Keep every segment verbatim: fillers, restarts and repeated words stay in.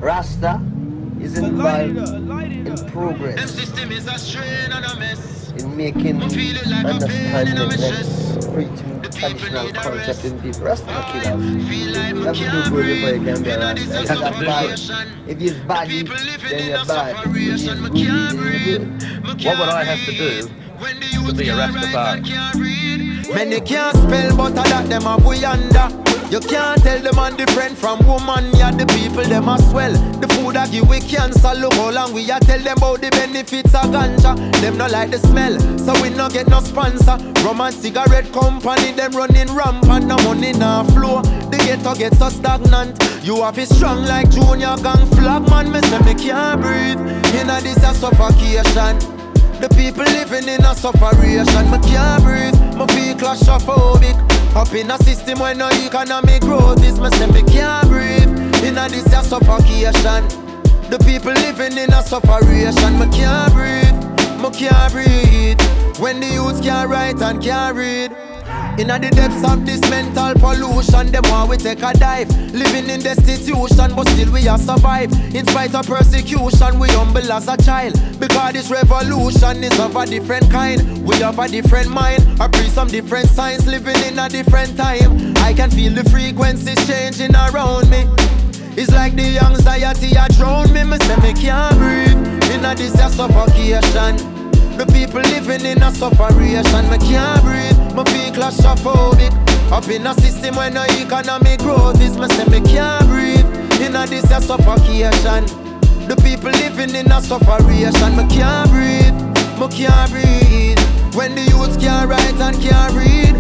Rasta is involved in progress, Them system is a strain and a mess. in making I feel it like a pain in understanding my that chest. preaching The people traditional need a concept rest. in deep. Rasta no killers. Feel like You me have to do can't good before you breathe. can be a You know this Rasta. a If you're bad, suffocation. if you're The bad, people living then in you're a bad. If you're suffocation. Me good, can't then you're breathe. good. Me What would can't I have to breathe. do When the to youth be a can't write Rastafari? and can't read. Many can't spell, but I that them a we under. You can't tell them man different from woman. Yeah, the people them a swell. The food I give we cancer. Look how long we a tell them about the benefits of ganja. Them not like the smell, so we no get no sponsor. Rum and cigarette company, them running rampant. No money na flow. The ghetto get so stagnant. You have it strong like junior gang flag man. Me say me can't breathe. Inna this a suffocation. The people living in a sufferation. Me can't breathe. Me feel claustrophobic. Up in a system where no economic growth is. Me say me can't breathe. Inna this a suffocation. The people living in a sufferation. Me can't breathe. Me can't breathe. When the youth can't write and can't read. Inna the depths of this mental pollution, them want we take a dive. Living in destitution, but still we a survive. In spite of persecution, we humble as a child. Because this revolution is of a different kind. We have a different mind, I breathe some different signs. Living in a different time, I can feel the frequencies changing around me. It's like the anxiety a drown me. Me say me can't breathe. Inna this a suffocation. The people living in a sufferation. Me can't breathe. Me feel claustrophobic. Up in a system where no economic growth is. Me say me can't breathe. Inna this a suffocation. The people living in a sufferation. Me can't breathe. Me can't breathe. When the youth can't write and can't read.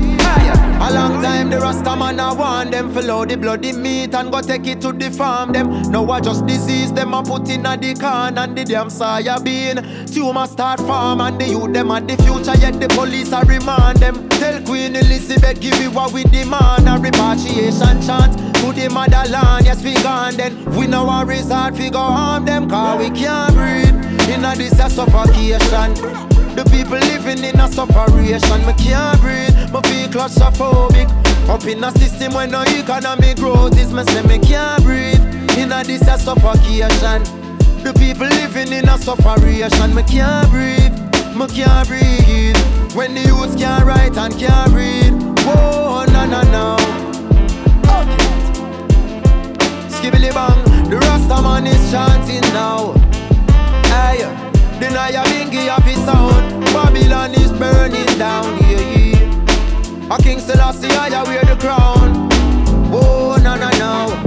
A long time the Rasta man a want them follow the bloody meat and go take it to the farm them. Now I just disease them a put in a the can and the damn soya bean. Tumor start farm and the youth them at the future yet the police a remand them. Tell Queen Elizabeth give you what we demand. A repatriation chant to the motherland. Yes we gone then. We know our resort we go harm them. Cause we can't breathe. Inna this a suffocation. The people living in a sufferation. Me can't breathe. Me feel claustrophobic. Up in a system where no economic growth is. Me say me can't breathe. Inna this a suffocation. The people living in a sufferation. Me can't breathe. Me can't breathe. When the youth can't write and can't read. Whoa, no, no, no. Skibbly bang. The Rasta man is chanting now. Hey, deny a bingy of his sound. Babylon is burning down, yeah, yeah. A King Selassie, I wear the crown. Oh, no, no, no.